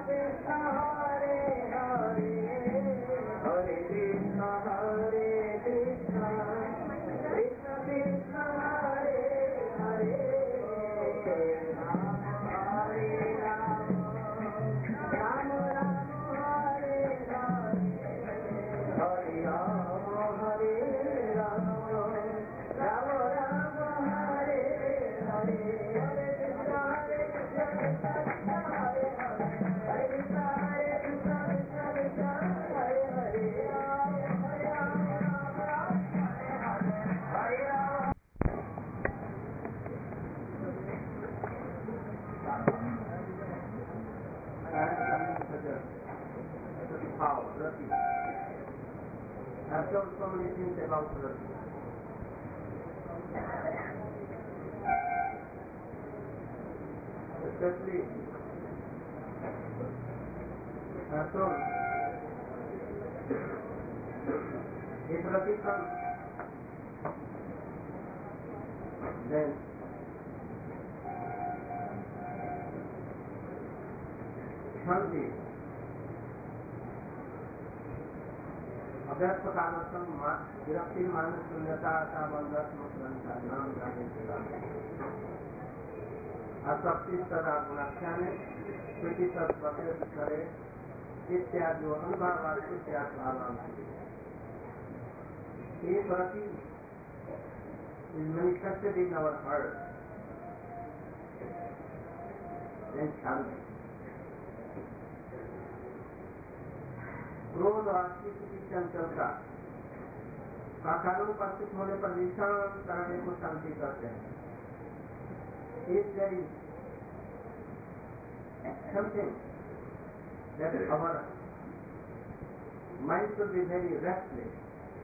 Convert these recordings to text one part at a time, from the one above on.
I've told so many things about Rati. Especially, I've told if Rati comes, then Shanti, अभ्यास कालसम विरक्ति मान शून्यता नाम जाने असक्ति सदा गुणाख्याने प्रीति सत्पथे करे इत्यादि अनुभावाद इत्यादि भावान ये प्रति is manifested in our heart and Shanti. क्रोध और की चंचलता का कारण उपस्थित होने पर विषम करने को शांति करते हैं. If there is something that our mind should be very restless,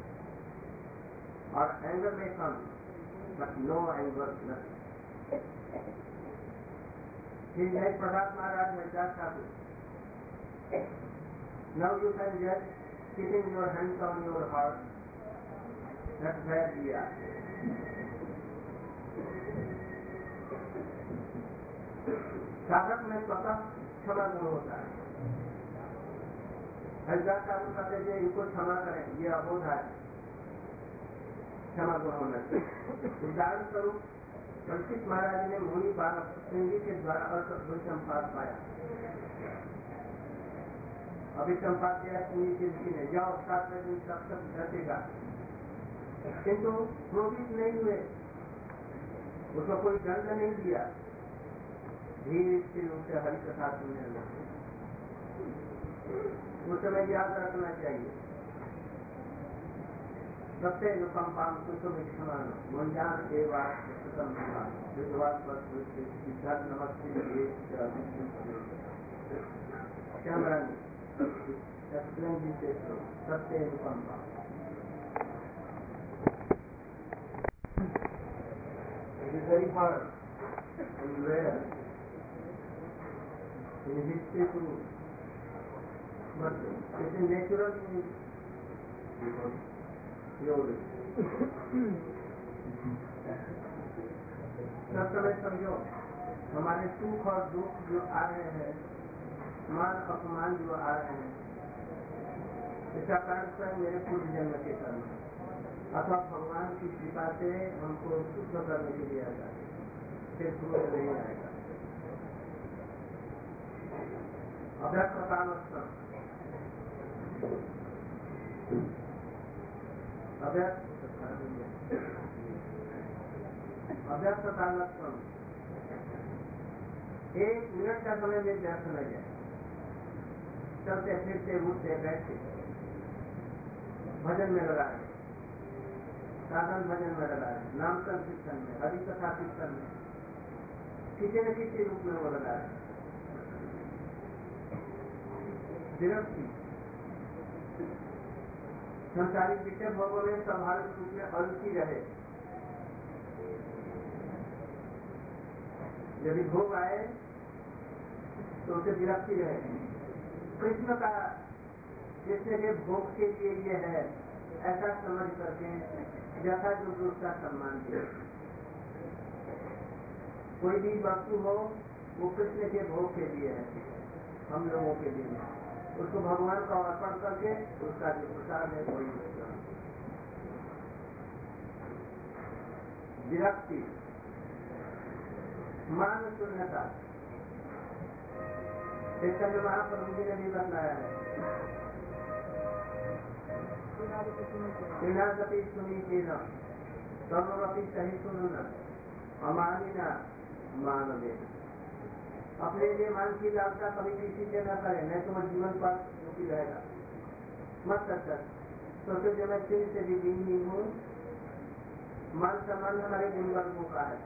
or anger may come, but no anger, nothing. He like Pradhat Maharaj has just happened. Now you can just keeping your hands on your heart. That's where we are. साधक में स्वतः क्षमा गुण होता है. हरिदास ठाकुर कहते हैं इनको क्षमा करें, ये अबोध है, क्षमा गुण होना चाहिए. उदाहरण स्वरूप परीक्षित महाराज ने मुनि बालक सिंधी के द्वारा अभिसंपाद पाया. अभिसंपाद दिया मुनि के ऋषि ने, जाओ 7वें दिन तक घटेगा, किंतु क्रोधित नहीं हुए, उसको कोई दंड नहीं दिया. धीरे से उसे हरि कथा सुनने लगे. उस समय याद रखना चाहिए सत्य अनुकंपाम कुसुम क्षमान मंजान एवं पुस्तकम विद्वान पर सिद्धार्थ नमस्ते श्यामरानी explain this सत्य अनुकंपा. It is very hard and rare in history to, but it is natural in theory. सब समय समझो, हमारे सुख और दुख जो आ रहे हैं, मान अपमान जो आ रहे हैं, इसका कारण स्वयं मेरे पूर्व जन्म के कर्म अथवा भगवान की कृपा से हमको शुद्ध करने के लिए आता है, फिर क्रोध नहीं आएगा. अभ्यास कालस्थम अभ्यास कालस्थम 1 मिनट का समय में व्यर्थ न जाए. चलते फिरते उठते बैठते भजन में लगा रहे, साधन भजन में लगा रहे, नाम संकीर्तन में, हरि कथा कीर्तन में, किसी न किसी रूप में वो लगा रहे. विरक्ति संसारिक विषय भोगों में स्वाभाविक रूप में अरुचि रहे. यदि भोग आए तो उसे विरक्ति रहे. कृष्ण का कृष्ण के भोग के लिए ये है ऐसा समझ करके जैसा जो उसका सम्मान किया. कोई भी वस्तु हो वो कृष्ण के भोग के लिए है, हम लोगों के लिए उसको भगवान का अर्पण करके उसका जो प्रसाद है वही उसका विरक्ति, मान शून्यता। चैतन्य महाप्रभु जी ने भी बताया है, श्रीनाथपि सुनीचेन सर्वपि सहिष्णुन अमानिना मानवे। अपने लिए मान की लालसा कभी किसी से न करे, नहीं तो वह जीवन पर दुखी रहेगा। मत कर सोचो जो मैं सिंह से भी दीन हूँ। मान सम्मान हमारे गुणवर्गों का है।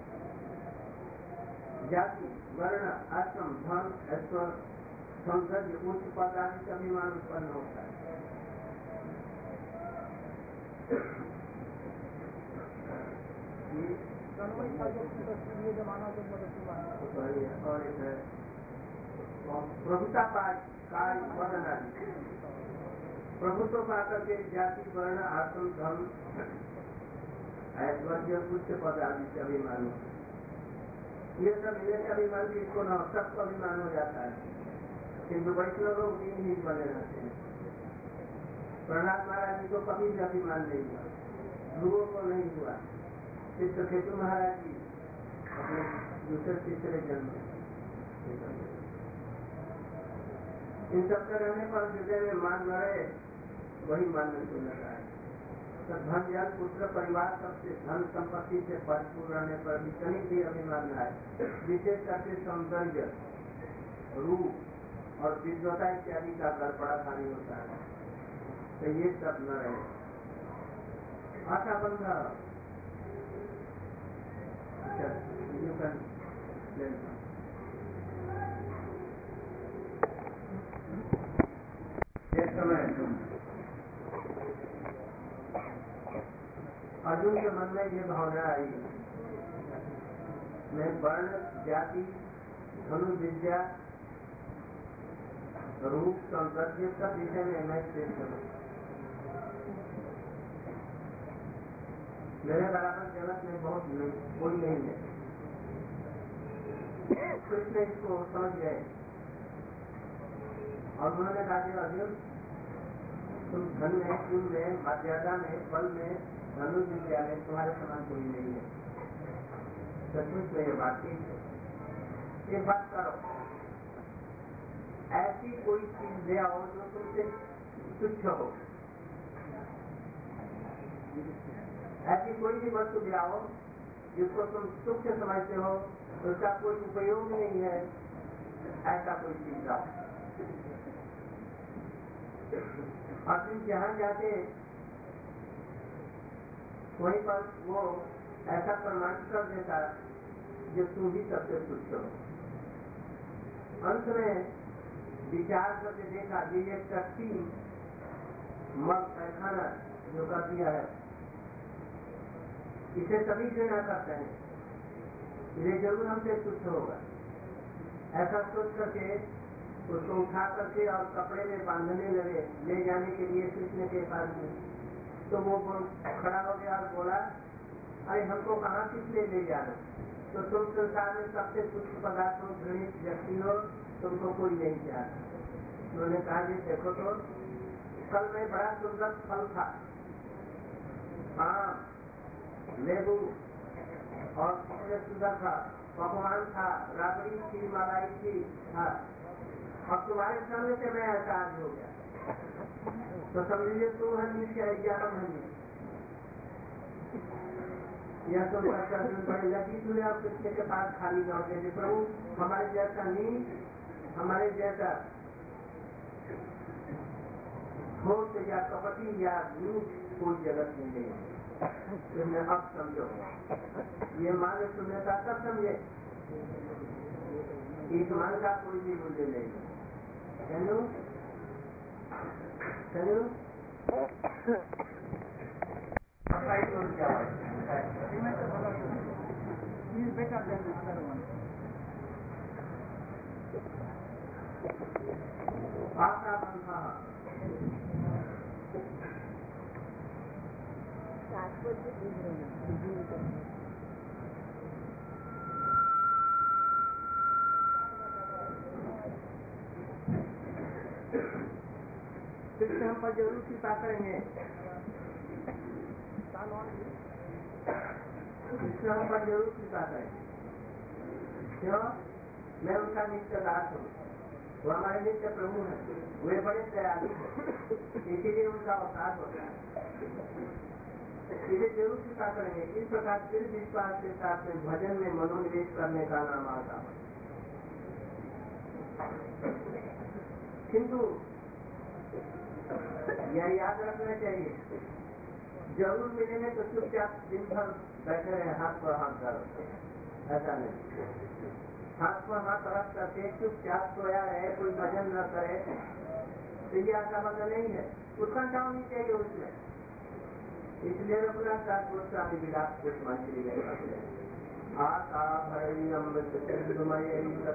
जाति, वर्ण, आश्रम, धन, ऐश्वर्य, सौंदर्य, उच्च पद आदि से अभिमान उत्पन्न होता है। और एक है प्रभुता काय वर्ण आदि। प्रभुत्व पाकर के जाति, वर्ण, आश्रम, धन, ऐश्वर्य, उच्च पद आदि से अभिमान होता है। ये सब इन्हें से अभिमान किसको न सबको अभिमान हो जाता है, किंतु वैष्णव लोग दीन ही बने रहते हैं। प्रहलाद महाराज जी को कभी भी अभिमान नहीं हुआ, ध्रुवों को नहीं हुआ। चित्रकेतु महाराज जी अपने दूसरे तीसरे जन्म इन सबके रहने पर हृदय में मान न रहे, वही मानने को लगा है। तो धन, जल, पुत्र, परिवार सबसे धन संपत्ति से भरपूर रहने पर भी कहीं भी अभिमान न आए। विशेष करके सौंदर्य, रूप और विद्वता इत्यादि का गड़बड़ा भारी होता है, तो ये सब न रहे। आशा बंधा अर्जुन के मन में ये भावना आई, मैं वर्ण, जाति, धनुर्विद्या, रूप, सौंदर्य सब विषय में मैं श्रेष्ठ हूँ। मेरे बराबर जगत में बहुत कोई नहीं है। कृष्ण इसको समझ गए और उन्होंने कहा, अर्जुन तुम धन में, कुल में, मर्यादा में, बल में, धनुर्विद्या में तुम्हारे समान कोई नहीं है। सचमुच में ये बात ठीक है। एक बात करो, ऐसी कोई चीज ले आओ जो तुमसे तुच्छ हो। ऐसी कोई भी वस्तु ले आओ जिसको तुम तुच्छ समझते हो, उसका कोई उपयोग नहीं है, ऐसा कोई चीज लाओ। अर्जुन जहाँ जाते वहीं पर वो ऐसा प्रमाण कर देता जो तू ही सबसे तुच्छ हो। अंत में विचार करके देखा कि ये शक्ति मल पैखाना जो कर दिया है, इसे सभी घृणा करते हैं, ये जरूर हमसे तुच्छ होगा। ऐसा सोच करके उसको उठा करके और कपड़े में बांधने लगे, ले जाने के लिए कृष्ण के पास में। तो वो खड़ा हो गया और बोला, अरे हमको कहाँ किसने ले जा रहे, तो तुम संसार में सबसे तुच्छ पदार्थ हो, घृणित व्यक्ति हो, तुमको कोई नहीं चाहता। उन्होंने कहा कि देखो तो कल में बड़ा सुंदर फल था, आम, लेबू और कितने सुंदर था, पकवान था, राबड़ी थी, मलाई थी, था। अब तुम्हारे सामने से मैं ऐसा आज हो गया, तो समझिए तुम हनी क्या ज्ञान हनी। यह तो बड़ी लगी तुझे अब किसके के पास खाली लौटे थे, प्रभु हमारे जैसा नहीं, हमारे जैसा ठोस या कपटी या नीच कोई जगत में नहीं है। तुमने अब समझो, ये मान शून्यता तब समझे, इस मान का कोई भी मूल्य नहीं है। आशा बंधा कृष्ण हम पर जरूर कृपा करेंगे, कृष्ण हम पर जरूर कृपा करेंगे। क्यों? मैं उनका नित्य दास हूँ, वो हमारे नित्य प्रभु हैं, वे बड़े दयालु हैं, इसीलिए उनका अवतार होता है, इसे जरूर कृपा करेंगे। इस प्रकार दृढ़ विश्वास के साथ में भजन में मनोनिवेश करने का नाम आता है। किंतु यह याद रखना चाहिए, जरूर मिलेंगे तो चुपचाप दिन भर बैठे रहे हाथ पर हाथ कर, ऐसा नहीं। हाथ पर हाथ रख करके चुपचाप सोया रहे, कोई भजन न करे, तो ये ऐसा मतलब नहीं है। उत्कंठा होनी चाहिए उसमें। इसलिए रघुनाथ दास गोस्वामी विलास पुष्पांजलि में करते हैं, आशा भरणी अमृत सिंधुमय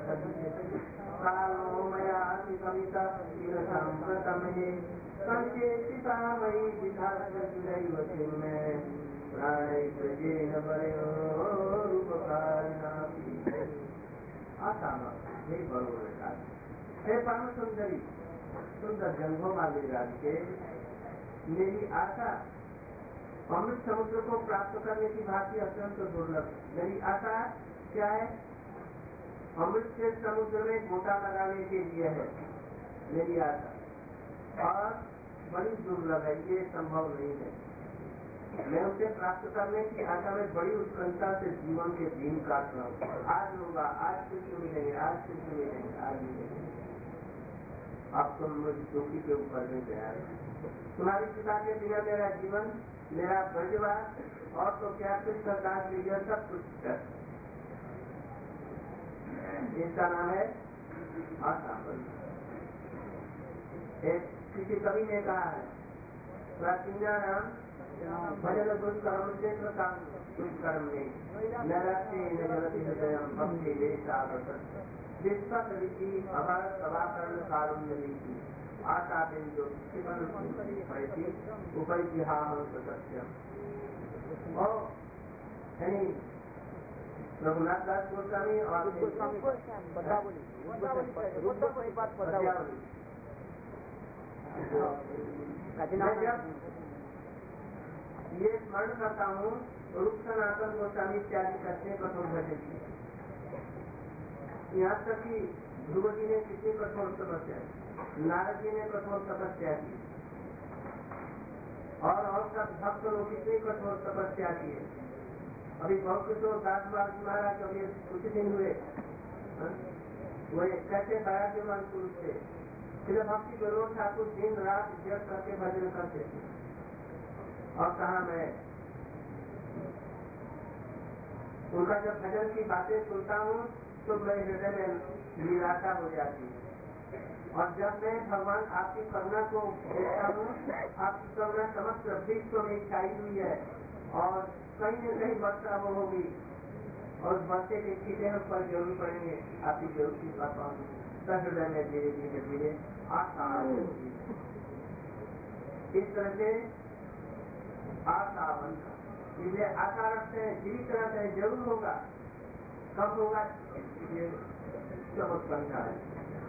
कालो मयाति कविता संप्रतमे कंचे सीतामयी विधातुरैव चिन्मे प्राणै प्रजेन वयोरुपकारिणापि। आशा हे बड़ों हे परम सुंदरी, सुंदर जंघों वाले राधिके, मेरी आशा अमृत समुद्र को प्राप्त करने की भांति अत्यंत दुर्लभ। मेरी आशा क्या है? अमृत के समुद्र में गोता लगाने के लिए है मेरी आशा, और बड़ी दुर्लभ है, ये संभव नहीं है। मैं उसे प्राप्त करने की आशा में बड़ी उत्कंठा से जीवन के दिन काट रहा हूँ। आज लूंगा, आज कृष्ण मिलेंगे, आज कृष्ण मिलेंगे, आज मिलेंगे। अब तो दुखी के ऊपर नहीं तैयार है। तुम्हारी पिता के बिना मेरा जीवन, मेरा ब्रजवास और तो क्या कृष्ण दास लीजिए सब कुछ है। इसका नाम है आशा। एक किसी कवि ने कहा है, प्राचीना नाम भजन दुष्कर्म से दुष्कर्म नहीं नरते नजरति हृदय भक्ति विश्वत रीति अभर सभाकरण कारुण्य रीति आशा बिंदु सत्यम। और रघुनाथ दास गोस्वामी और ये स्मरण करता हूँ, रूप सनातन गोस्वामी इत्यादि करते हैं कठोर भजन की। यहाँ तक कि ध्रुव जी ने कितनी कठोर तपस्या, नारद जी ने कठोर तपस्या की, और सब भक्त लोग कितनी कठोर तपस्या की है। अभी बहुत किशोर दास महाराज अभी कुछ दिन हुए, वो कैसे बयाज्यमान पुरुष थे, फिर भक्ति विनोद ठाकुर दिन रात जग करके भजन करते थे। और कहा मैं उनका जब भजन की बातें सुनता हूँ तो मेरे हृदय में निराशा हो जाती है। और जब मैं भगवान आपकी करुणा को देखता हूँ, आपकी करुणा समस्त विश्व में छाई हुई है और कहीं न कहीं वर्षा वो होगी और वर्षे के छींटे हम पर जरूर पड़ेंगे, आपकी जरूर की कृपा होगी। तब हृदय में धीरे धीरे धीरे आशा होगी। इस तरह से आशा बनता, इसलिए आशा रखते हैं, जीवित रहते हैं, जरूर होगा। कब होगा ये सब उत्कंठा है।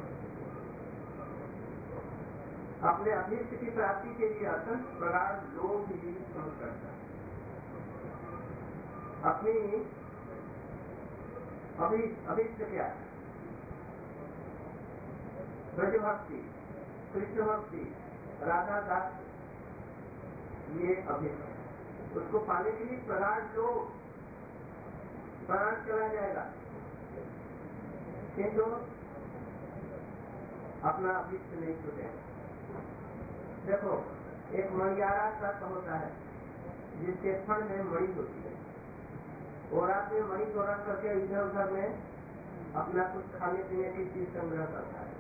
अपने अभीष्ट की प्राप्ति के लिए अत्यंत प्रगाढ़ लोभ ही समझ करता है। अपनी अभीष्ट क्या? ब्रज भक्ति, कृष्ण भक्ति, राधा दास, ये अभीष्ट। उसको पाने के लिए प्रगाढ़ लोभ, प्राण चला जाएगा, किंतु अपना अभीष्ट नहीं छूटेगा। देखो, एक मणियारा सर्प होता है जिसके फण में मणि होती है, और रात में मणि को रख करके इधर उधर में अपना कुछ खाने पीने की चीज संग्रह करता है।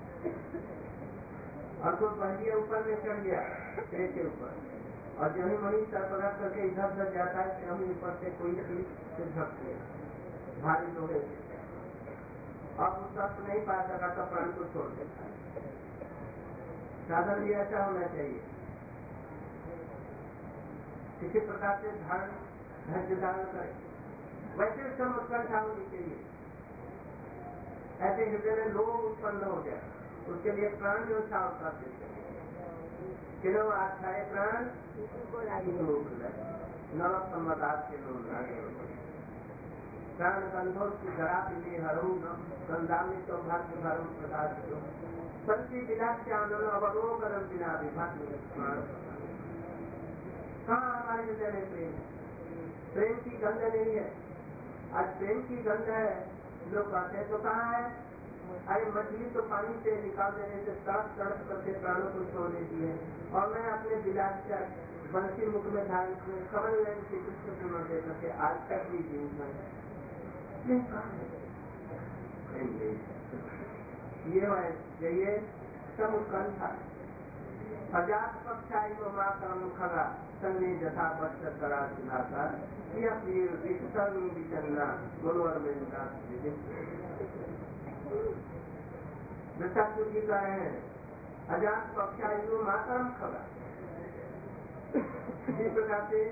और कोई बहलिया ऊपर में चढ़ गया पेड़ के ऊपर, और जब ही मणि सर पर रख करके इधर उधर जाता है, तभी ऊपर से कोई चीज से झपकती है, भारी लोहे से। अब उस सर्प नहीं पा सका तो प्राण को छोड़ देता है। साधन भी ऐसा होना चाहिए, किसी प्रकार से धैर्य धारण करें, वैसे सब उत्कंठा होनी चाहिए। ऐसे हृदय में लोभ उत्पन्न हो जाए, उसके लिए प्राण न्यौछावर कर देते हैं। किनो आख्याय प्राण नव संवदात के लोग प्राण गंधों की धरा पिले हरऊ गंधामी सौभाग्य भरम प्रकाश दो संति विलास आनंद अवरोगरम बिना विभक्त कहाँ हमारे हृदय में प्रेम प्रेम की गंध नहीं है। आज प्रेम की गंध है लोग कहते हैं तो कहाँ है? अरे मछली तो पानी से निकाल देने से तड़प तड़प करके प्राणों को छोड़ देती है और मैं अपने विलास का बंसी मुख में धारण कमल नयन श्री कृष्ण को न दे करके आज तक भी जीवन ये सब उत्कंठा अजात पक्षाई को माँ कर्म खगा संगे जथा बच्च करा सुधाता यह प्रिय विकसन विचन्ना मनोहर में दत्तात्रेय जी कह रहे हैं अजात पक्षाई को माँ कर्म खगा। इसी प्रकार से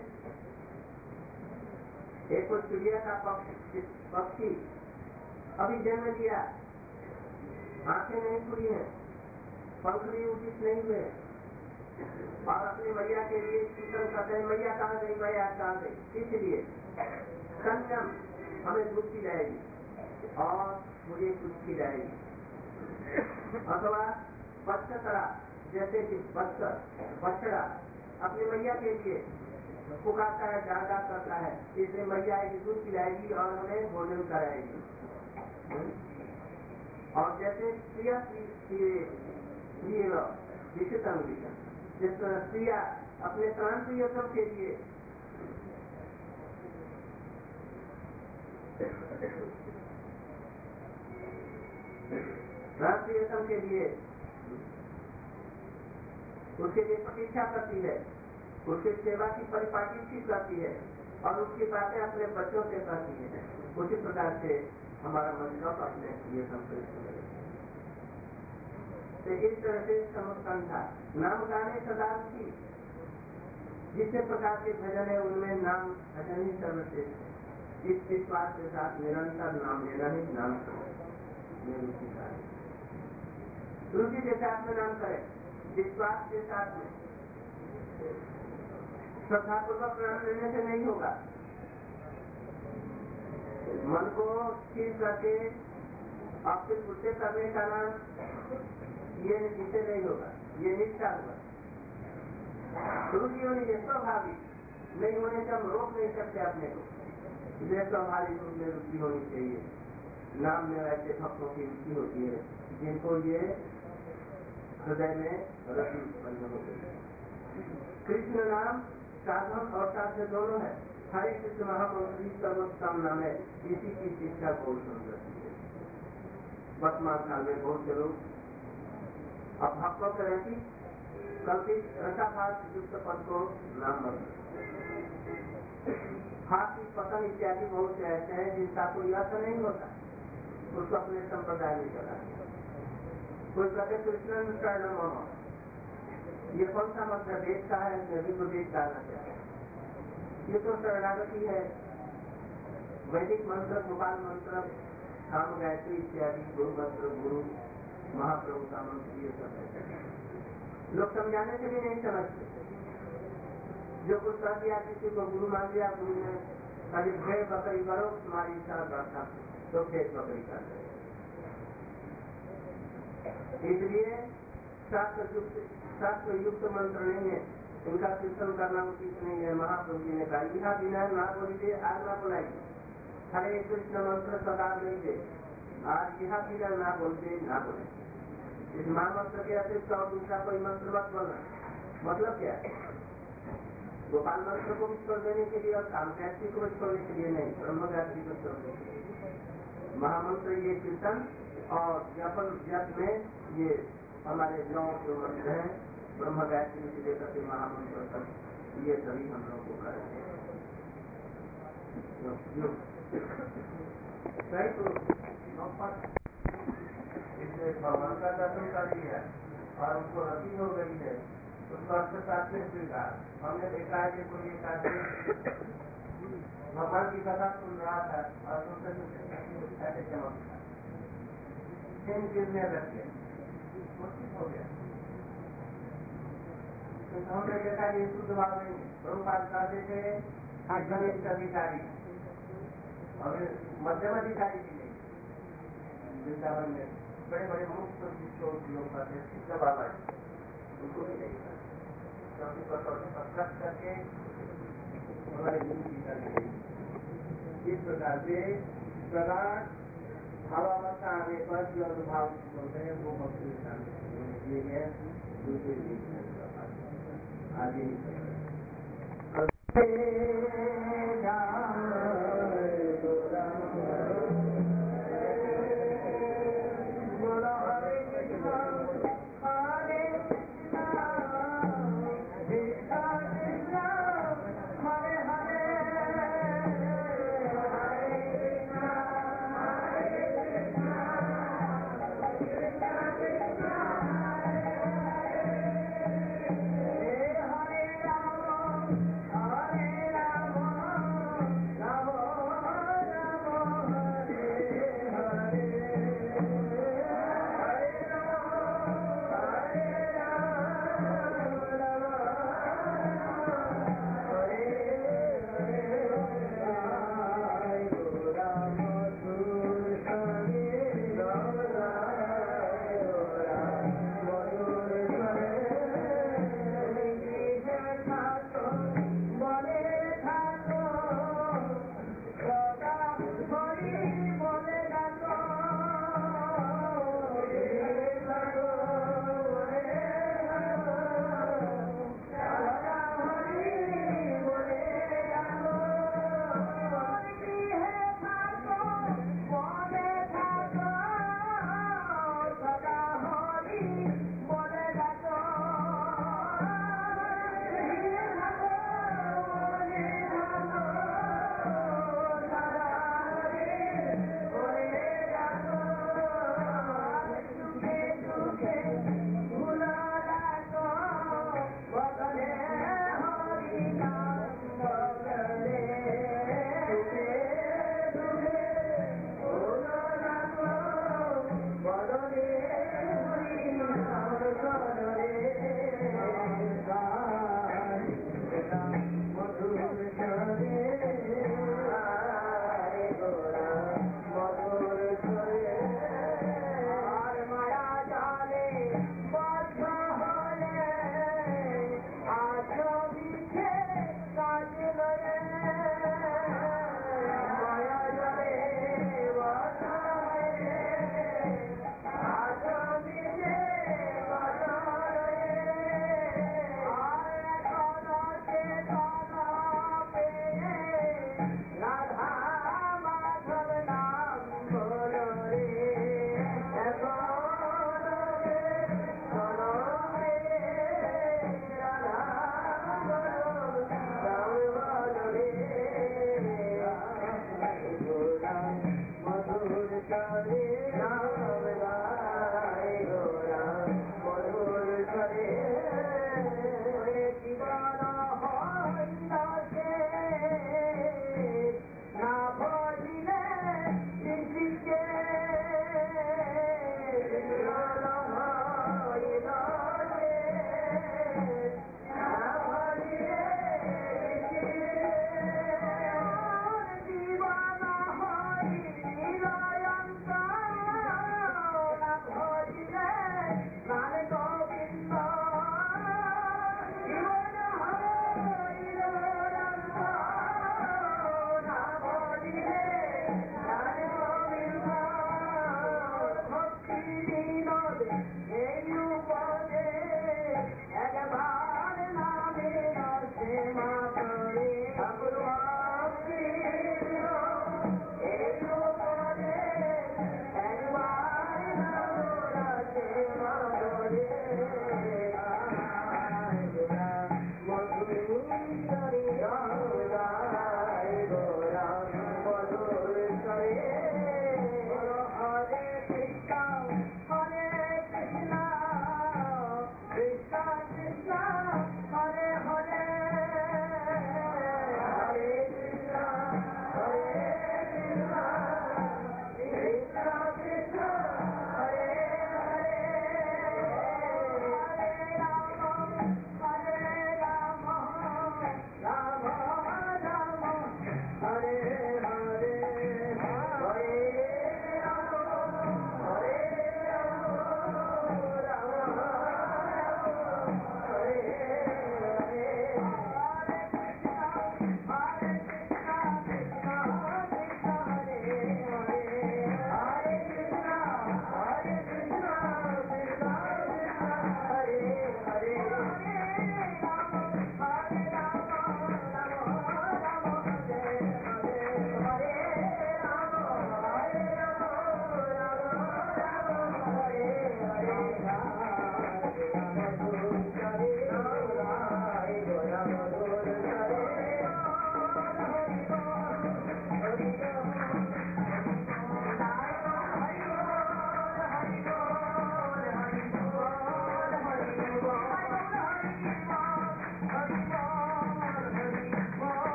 एक चिड़िया का पक्षी अभी जन्म लिया, आंखें नहीं खुली हैं, पंख भी उचित नहीं हुए और अपनी मैया के लिए कीर्तन करते हैं मैया कहाँ गई मैया कहाँ गई। इसलिए संयम हमें दूध खिलाएगी और मुझे कुछ खिलाएगी अथवा बच्चा जैसे कि बछड़ा अपनी मैया के लिए पुकारता है डांटा करता है इसलिए मैया एक दूध पिलाएगी और हमें भोजन कराएगी। और जैसे प्रिया जिस तरह प्रिया अपने प्राण प्रियतम के लिए उसके लिए प्रतीक्षा करती है, उसकी सेवा की परिपाटी की करती है और उसकी बातें अपने बच्चों से करती है। उसी प्रकार से हमारा मन सब अपने लिए संतुष्ट है। तो इस तरह से समस्कंठा नाम गाने सदा की जितने प्रकार के भजन है उनमें नाम भजन ही सर्वश्रेष्ठ है। इस विश्वास के साथ निरंतर नाम लेना ही नाम रुचि के साथ में नाम करें, विश्वास के साथ में श्रद्धापूर्वक नाम लेने से नहीं होगा। मन को स्थिर करके आपसे गुस्से करने का नाम ये इससे नहीं होगा, ये निष्ठा होगा। रुचि होनी है स्वाभाविक नहीं होने से हम रोक नहीं सकते अपने को, इसलिए स्वाभाविक रूप में रुचि होनी चाहिए। नाम में ऐसे भक्तों की रुचि होती है जिनको ये हृदय में रति उत्पन्न हो गई। कृष्ण नाम साधन और साध्य दोनों है। हरे कृष्ण महामंत्री सर्वोत्तम नाम है, इसी की शिक्षा बहुत सुंदर है। वर्तमान काल में बहुत से लोग अब भक्तों के रहती कल्पित रसाभास युक्त पद को नाम बनते हाथी पतन इत्यादि बहुत से ऐसे हैं जिनका कोई अर्थ नहीं होता, उसको अपने संप्रदाय में चला। कोई कहते कृष्ण शरण मम, ये कौन सा मंत्र वेद का है, नदी को वेद डालना चाहिए। ये तो शरणागति है। वैदिक मंत्र गोपाल मंत्र काम गायत्री इत्यादि गुरु मंत्र गुरु महाप्रभु का मंत्र ये सब है। लोग समझाने से भी नहीं समझते। जो कुछ कर दिया किसी को गुरु मान लिया, गुरु ने कभी भेड़ बकरी करो तुम्हारी इच्छा करता तो भेड़ बकरी कर दे। इसलिए शास्त्र युक्त मंत्र नहीं है, इनका कीर्तन करना उचित नहीं है। महाप्रभु जी ने कहा यह बिना ना बोलिए आज ना बुलाइए, हरे कृष्ण मंत्र सदा नहीं आज यह बिना ना बोलते ना बोले। इस महामंत्र के अतिरिक्त और दूसरा कोई मंत्र मत बोलना। मतलब क्या है? गोपाल मंत्र को भी छोड़ देने के लिए और काम गायत्री को भी छोड़ने के लिए नहीं, ब्रह्म गायत्री को छोड़ने के लिए। महामंत्र ये कीर्तन और जपन जप में ये हमारे 9 जो मंत्र हैं ब्रह्म गायत्री से लेकर के महामंत्र तक, ये सभी हम लोग को करेंगे। इससे भगवान का दर्शन कर लिया और उनको रति हो गई है, उसको अर्थशास्त्र में स्वीकार। हमने देखा है कि कोई एक आदमी भगवान की कथा सुन रहा था और सुनते सुनते ऐसे चमकता गिरने लग गया, हो गया। तो हमने देखा ये शुद्ध भाव नहीं है। प्रभुपाद कहते थे आध्यात्मिक अधिकारी और मध्यम अधिकारी भी नहीं। वृंदावन में बड़े बड़े मुक्त लोग पाते हैं, सिद्ध बाबा उनको भी नहीं था, क्योंकि कसौटी पर रख करके हमारे गुरु की करके इस प्रकार से प्रगाढ़ भावावस्था आने पर जो अनुभव होते हैं वो भक्ति किए गए दूसरे आगे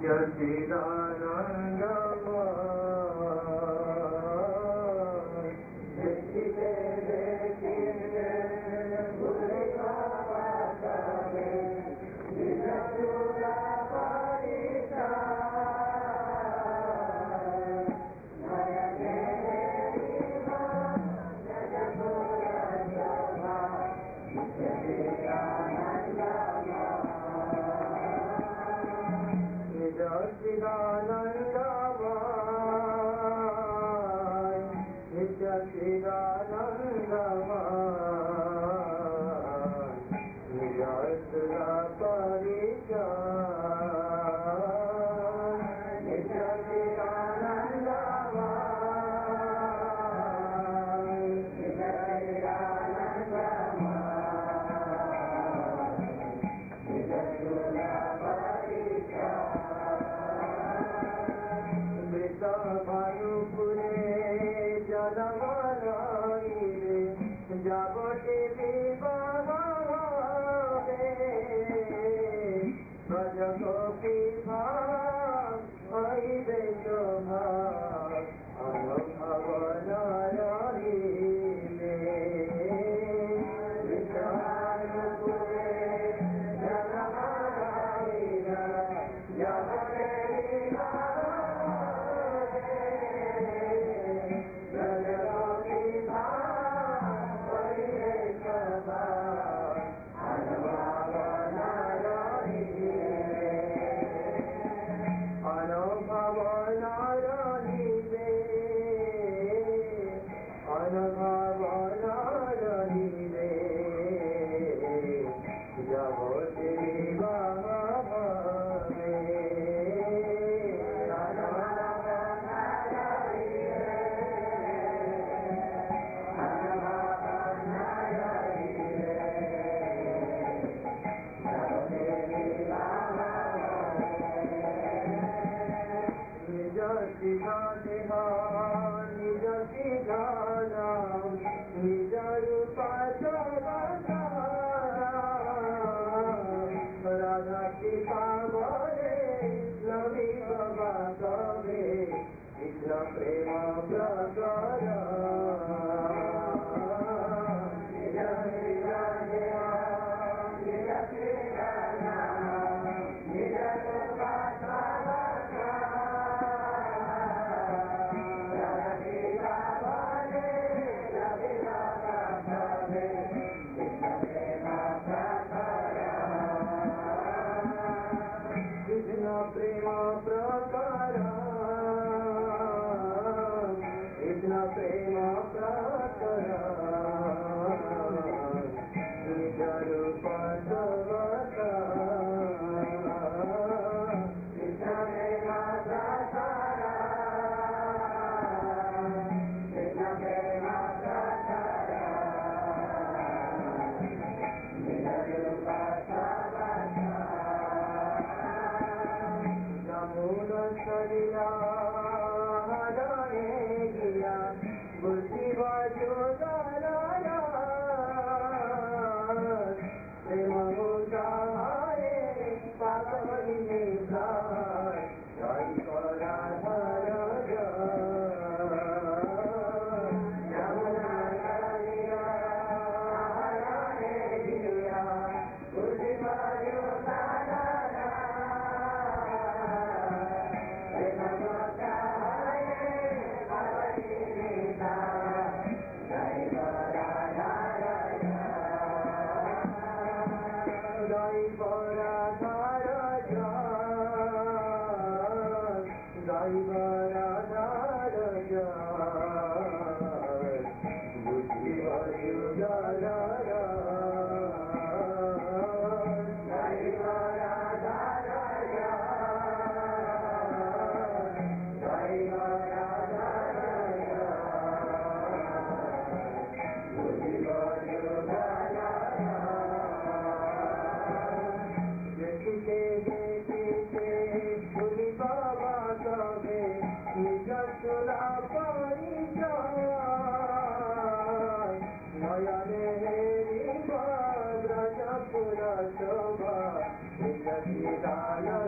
Naya